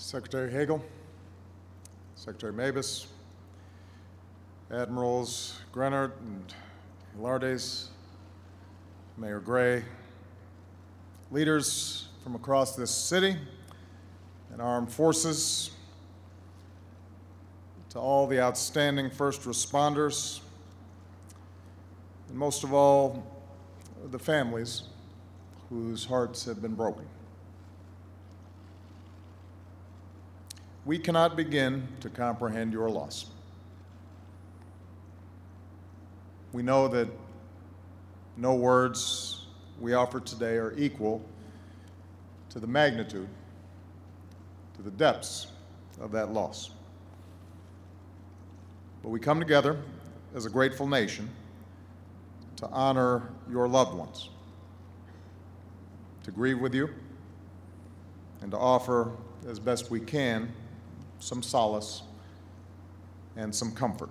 Secretary Hagel, Secretary Mabus, Admirals Grenard and Hilardes, Mayor Gray, leaders from across this city and armed forces, to all the outstanding first responders, and most of all, the families whose hearts have been broken. We cannot begin to comprehend your loss. We know that no words we offer today are equal to the magnitude, to the depths of that loss. But we come together as a grateful nation to honor your loved ones, to grieve with you, and to offer, as best we can, some solace and some comfort.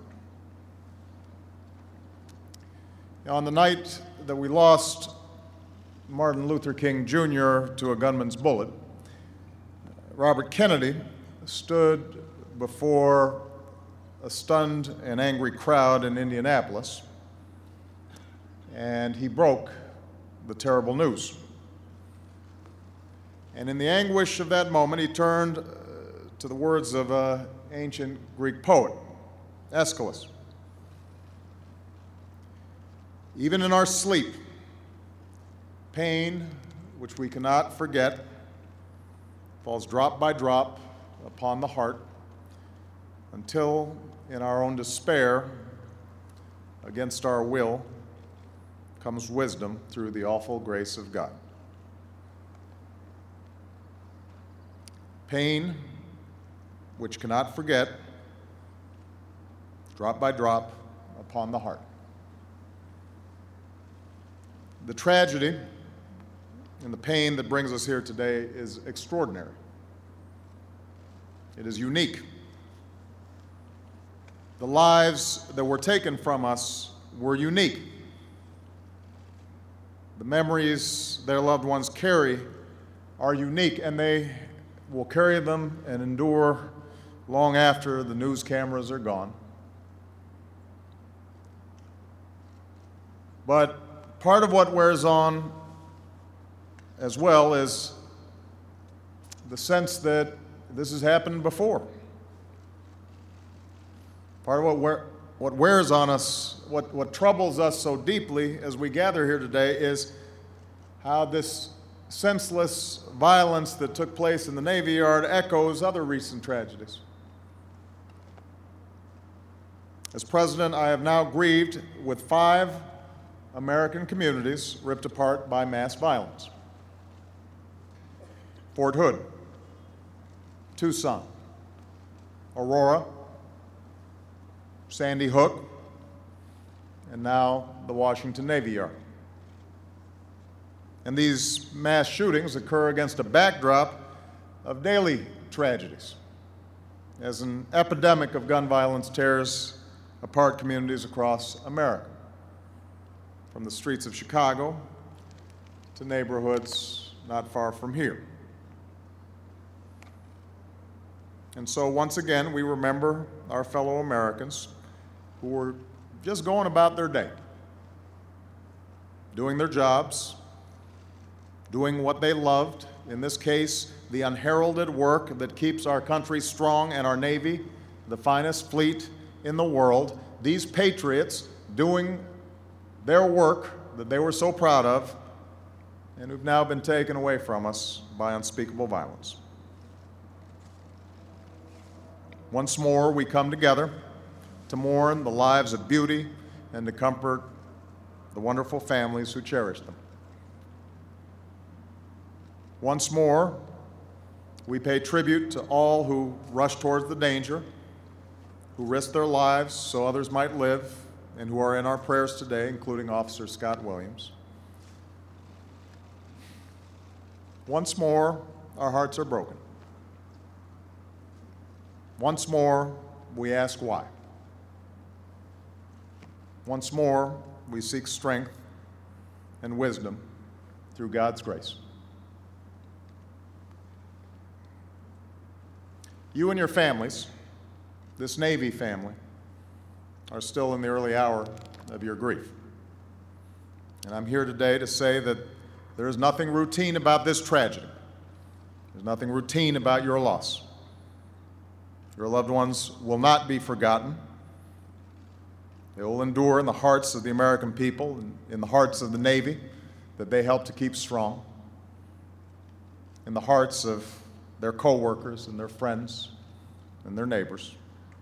On the night that we lost Martin Luther King Jr. to a gunman's bullet, Robert Kennedy stood before a stunned and angry crowd in Indianapolis, and he broke the terrible news. And in the anguish of that moment, he turned to the words of an ancient Greek poet, Aeschylus. Even in our sleep, pain, which we cannot forget, falls drop by drop upon the heart until, in our own despair, against our will, comes wisdom through the awful grace of God. Pain, which cannot forget, drop by drop upon the heart. The tragedy and the pain that brings us here today is extraordinary. It is unique. The lives that were taken from us were unique. The memories their loved ones carry are unique, and they will carry them and endure long after the news cameras are gone. But part of what wears on as well is the sense that this has happened before. Part of what wears on us, what troubles us so deeply as we gather here today is how this senseless violence that took place in the Navy Yard echoes other recent tragedies. As president, I have now grieved with 5 American communities ripped apart by mass violence. Fort Hood, Tucson, Aurora, Sandy Hook, and now the Washington Navy Yard. And these mass shootings occur against a backdrop of daily tragedies, as an epidemic of gun violence tears apart communities across America, from the streets of Chicago to neighborhoods not far from here. And so once again, we remember our fellow Americans who were just going about their day, doing their jobs, doing what they loved, in this case, the unheralded work that keeps our country strong and our Navy, the finest fleet in the world, these patriots doing their work that they were so proud of and who've now been taken away from us by unspeakable violence. Once more, we come together to mourn the lives of beauty and to comfort the wonderful families who cherish them. Once more, we pay tribute to all who rush towards the danger, who risk their lives so others might live, and who are in our prayers today, including Officer Scott Williams. Once more, our hearts are broken. Once more, we ask why. Once more, we seek strength and wisdom through God's grace. You and your families, this Navy family, are still in the early hour of your grief. And I'm here today to say that there is nothing routine about this tragedy. There's nothing routine about your loss. Your loved ones will not be forgotten. They will endure in the hearts of the American people and in the hearts of the Navy that they helped to keep strong, in the hearts of their co-workers and their friends and their neighbors.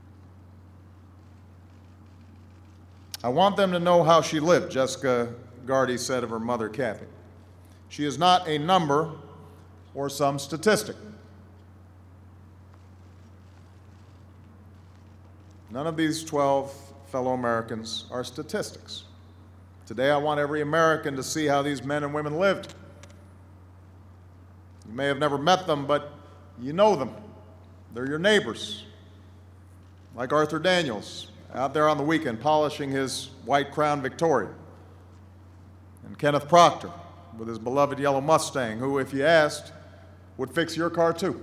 I want them to know how she lived, Jessica Gardy said of her mother, Kathy. She is not a number or some statistic. None of these 12 fellow Americans are statistics. Today I want every American to see how these men and women lived. You may have never met them, but you know them. They're your neighbors. Like Arthur Daniels, out there on the weekend polishing his white Crown Victoria. And Kenneth Proctor with his beloved yellow Mustang, who, if you asked, would fix your car too.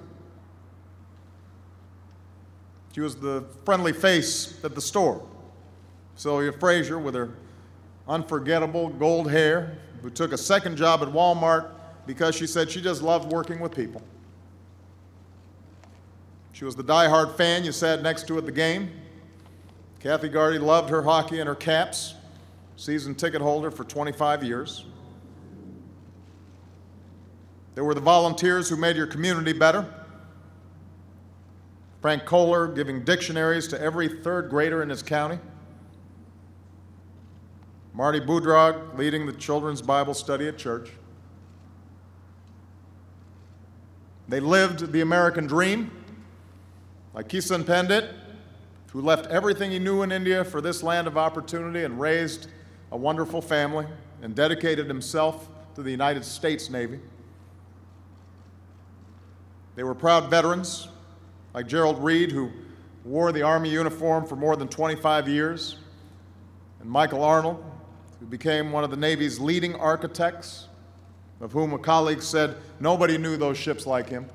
She was the friendly face at the store. Sylvia Frazier with her unforgettable gold hair, who took a second job at Walmart because she said she just loved working with people. She was the diehard fan you sat next to at the game. Kathy Gardy loved her hockey and her Caps, season ticket holder for 25 years. There were the volunteers who made your community better. Frank Kohler giving dictionaries to every third grader in his county. Marty Boudrog leading the children's Bible study at church. They lived the American dream, like Kisan Pandit, who left everything he knew in India for this land of opportunity and raised a wonderful family and dedicated himself to the United States Navy. They were proud veterans, like Gerald Reed, who wore the Army uniform for more than 25 years, and Michael Arnold, who became one of the Navy's leading architects, of whom a colleague said nobody knew those ships like him.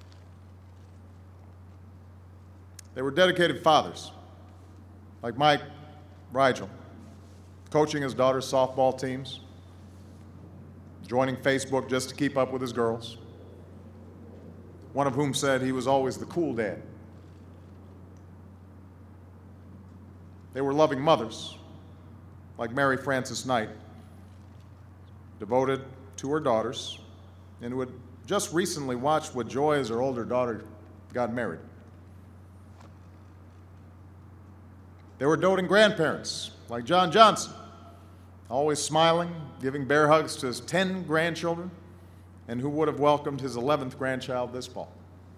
They were dedicated fathers, like Mike Rigel, coaching his daughter's softball teams, joining Facebook just to keep up with his girls, one of whom said he was always the cool dad. They were loving mothers, like Mary Frances Knight, devoted to her daughters, and who had just recently watched with joy as her older daughter got married. They were doting grandparents, like John Johnson, always smiling, giving bear hugs to his 10 grandchildren, and who would have welcomed his 11th grandchild this fall.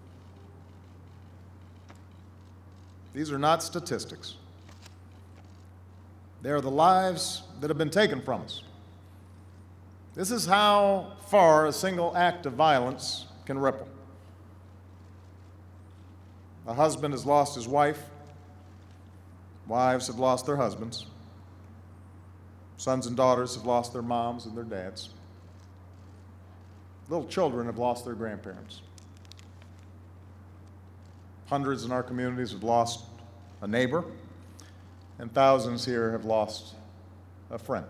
These are not statistics. They are the lives that have been taken from us. This is how far a single act of violence can ripple. A husband has lost his wife. Wives have lost their husbands. Sons and daughters have lost their moms and their dads. Little children have lost their grandparents. Hundreds in our communities have lost a neighbor, and thousands here have lost a friend.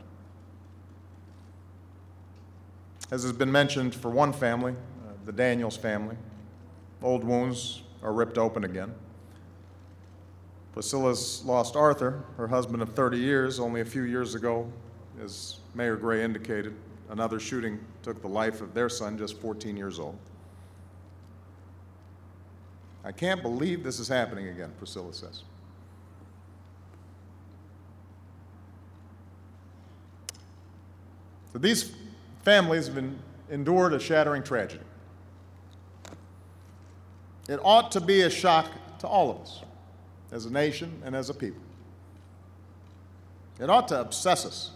As has been mentioned for one family, the Daniels family, old wounds are ripped open again. Priscilla's lost Arthur, her husband of 30 years, only a few years ago, as Mayor Gray indicated. Another shooting took the life of their son, just 14 years old. I can't believe this is happening again, Priscilla says. So these families have endured a shattering tragedy. It ought to be a shock to all of us, as a nation and as a people. It ought to obsess us.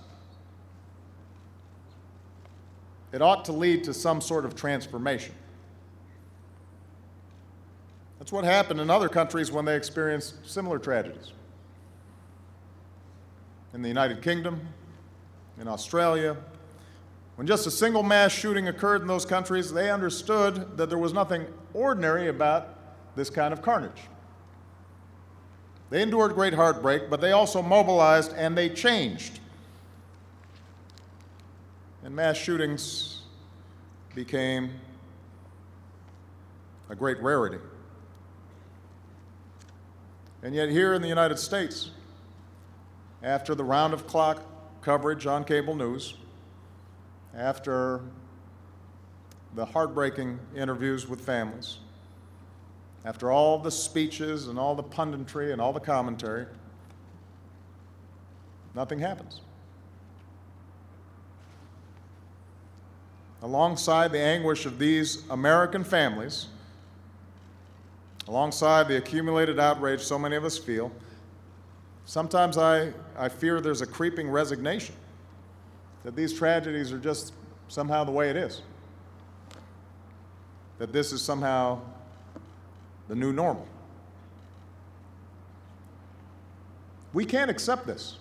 It ought to lead to some sort of transformation. That's what happened in other countries when they experienced similar tragedies. In the United Kingdom, in Australia, when just a single mass shooting occurred in those countries, they understood that there was nothing ordinary about this kind of carnage. They endured great heartbreak, but they also mobilized and they changed. And mass shootings became a great rarity. And yet here in the United States, after the round-of-clock coverage on cable news, after the heartbreaking interviews with families, after all the speeches and all the punditry and all the commentary, nothing happens. Alongside the anguish of these American families, alongside the accumulated outrage so many of us feel, sometimes I fear there's a creeping resignation that these tragedies are just somehow the way it is, that this is somehow the new normal. We can't accept this.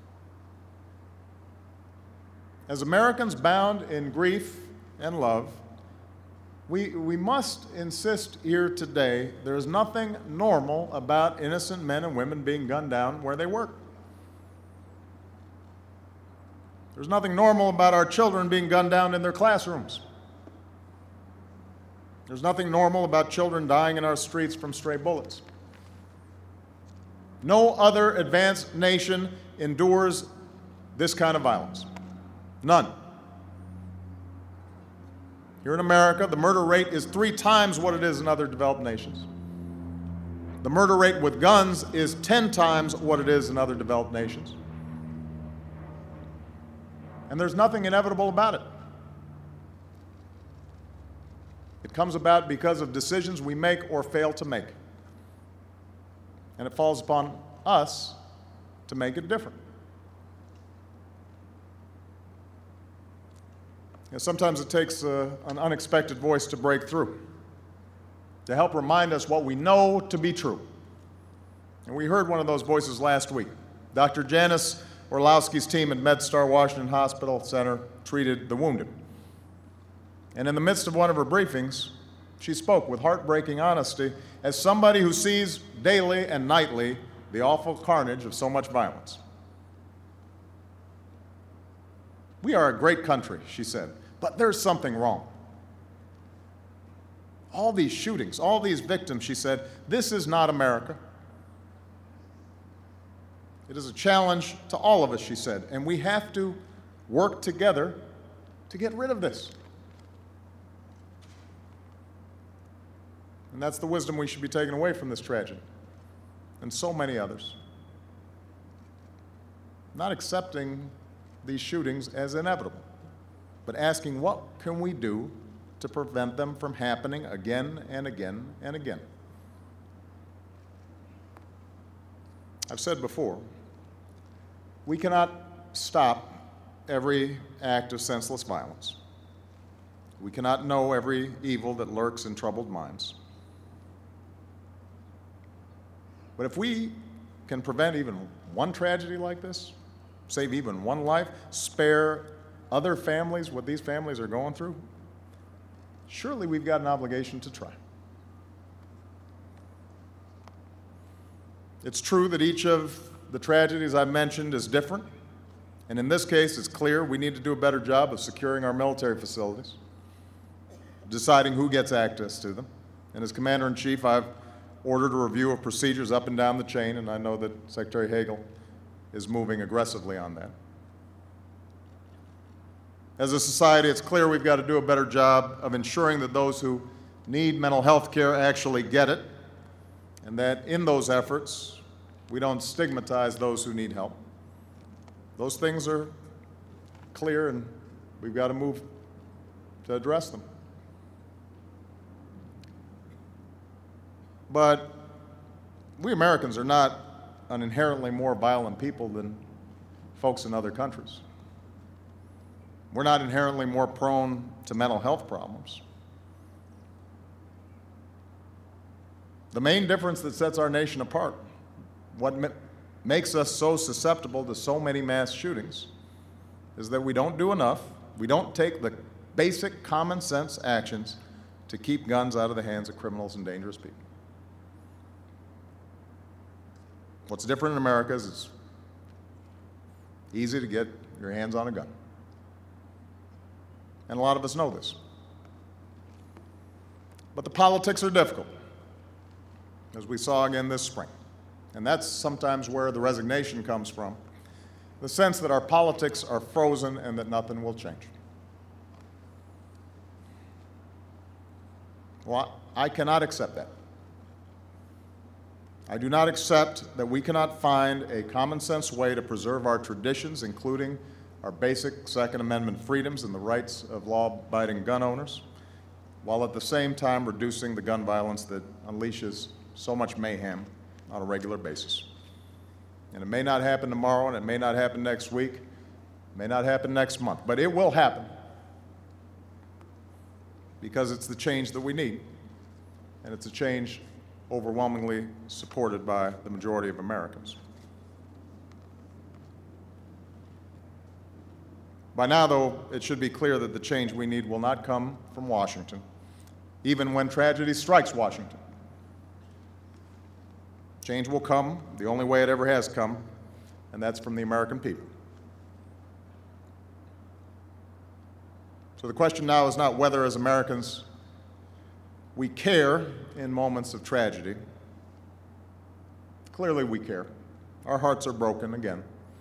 As Americans bound in grief and love, we must insist here today there is nothing normal about innocent men and women being gunned down where they work. There's nothing normal about our children being gunned down in their classrooms. There's nothing normal about children dying in our streets from stray bullets. No other advanced nation endures this kind of violence. None. Here in America, the murder rate is 3 times what it is in other developed nations. The murder rate with guns is 10 times what it is in other developed nations. And there's nothing inevitable about it. It comes about because of decisions we make or fail to make. And it falls upon us to make it different. Sometimes it takes an unexpected voice to break through, to help remind us what we know to be true. And we heard one of those voices last week. Dr. Janice Orlowski's team at MedStar Washington Hospital Center treated the wounded. And in the midst of one of her briefings, she spoke with heartbreaking honesty as somebody who sees daily and nightly the awful carnage of so much violence. We are a great country, she said, but there's something wrong. All these shootings, all these victims, she said, this is not America. It is a challenge to all of us, she said, and we have to work together to get rid of this. And that's the wisdom we should be taking away from this tragedy, and so many others. Not accepting these shootings as inevitable, but asking what can we do to prevent them from happening again and again and again. I've said before, we cannot stop every act of senseless violence. We cannot know every evil that lurks in troubled minds. But if we can prevent even one tragedy like this, save even one life, spare other families what these families are going through, surely we've got an obligation to try. It's true that each of the tragedies I've mentioned is different, and in this case, it's clear we need to do a better job of securing our military facilities, deciding who gets access to them. And as Commander-in-Chief, I've ordered a review of procedures up and down the chain, and I know that Secretary Hagel is moving aggressively on that. As a society, it's clear we've got to do a better job of ensuring that those who need mental health care actually get it, and that in those efforts, we don't stigmatize those who need help. Those things are clear, and we've got to move to address them. But we Americans are not an inherently more violent people than folks in other countries. We're not inherently more prone to mental health problems. The main difference that sets our nation apart, what makes us so susceptible to so many mass shootings, is that we don't do enough, we don't take the basic common sense actions to keep guns out of the hands of criminals and dangerous people. What's different in America is it's easy to get your hands on a gun. And a lot of us know this. But the politics are difficult, as we saw again this spring. And that's sometimes where the resignation comes from, the sense that our politics are frozen and that nothing will change. Well, I cannot accept that. I do not accept that we cannot find a common sense way to preserve our traditions, including our basic Second Amendment freedoms and the rights of law-abiding gun owners, while at the same time reducing the gun violence that unleashes so much mayhem on a regular basis. And it may not happen tomorrow, and it may not happen next week, it may not happen next month, but it will happen because it's the change that we need, and it's a change overwhelmingly supported by the majority of Americans. By now, though, it should be clear that the change we need will not come from Washington, even when tragedy strikes Washington. Change will come the only way it ever has come, and that's from the American people. So the question now is not whether, as Americans, we care in moments of tragedy. Clearly we care. Our hearts are broken again.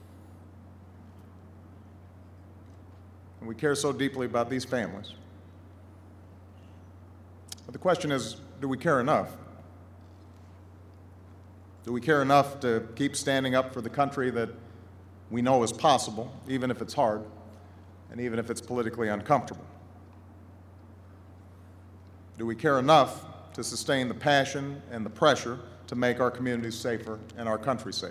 And we care so deeply about these families. But the question is, do we care enough? Do we care enough to keep standing up for the country that we know is possible, even if it's hard, and even if it's politically uncomfortable? Do we care enough to sustain the passion and the pressure to make our communities safer and our country safer?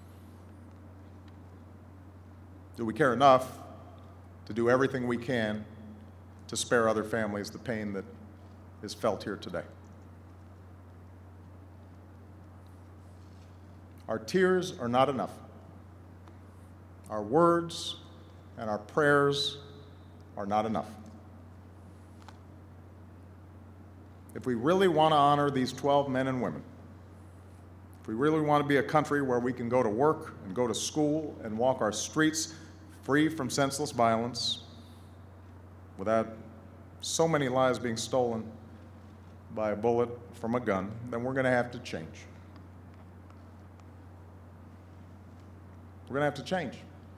Do we care enough to do everything we can to spare other families the pain that is felt here today? Our tears are not enough. Our words and our prayers are not enough. If we really want to honor these 12 men and women, if we really want to be a country where we can go to work and go to school and walk our streets free from senseless violence, without so many lives being stolen by a bullet from a gun, then we're going to have to change. We're going to have to change.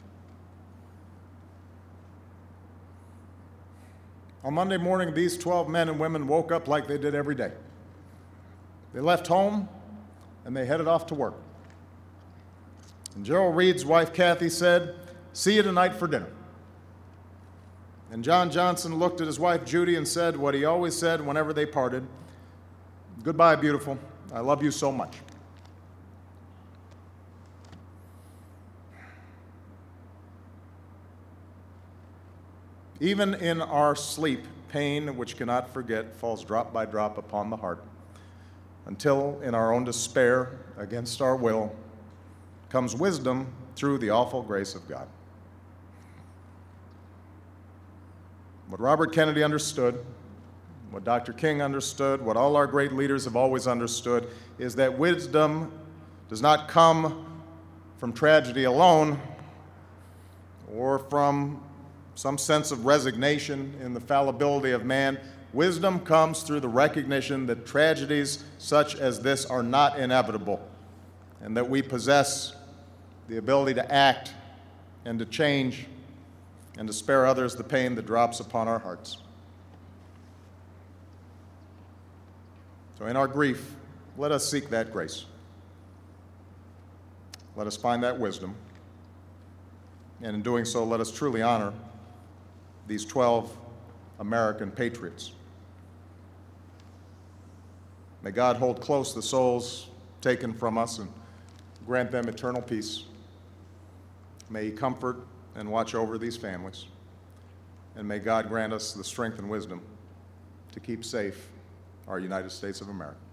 On Monday morning, these 12 men and women woke up like they did every day. They left home and they headed off to work. And Gerald Reed's wife, Kathy, said, "See you tonight for dinner." And John Johnson looked at his wife, Judy, and said what he always said whenever they parted: "Goodbye, beautiful. I love you so much." Even in our sleep, pain which cannot forget falls drop by drop upon the heart, until in our own despair, against our will, comes wisdom through the awful grace of God. What Robert Kennedy understood, what Dr. King understood, what all our great leaders have always understood, is that wisdom does not come from tragedy alone or from some sense of resignation in the fallibility of man. Wisdom comes through the recognition that tragedies such as this are not inevitable, and that we possess the ability to act and to change and to spare others the pain that drops upon our hearts. So in our grief, let us seek that grace. Let us find that wisdom, and in doing so, let us truly honor these 12 American patriots. May God hold close the souls taken from us and grant them eternal peace. May He comfort and watch over these families. And may God grant us the strength and wisdom to keep safe our United States of America.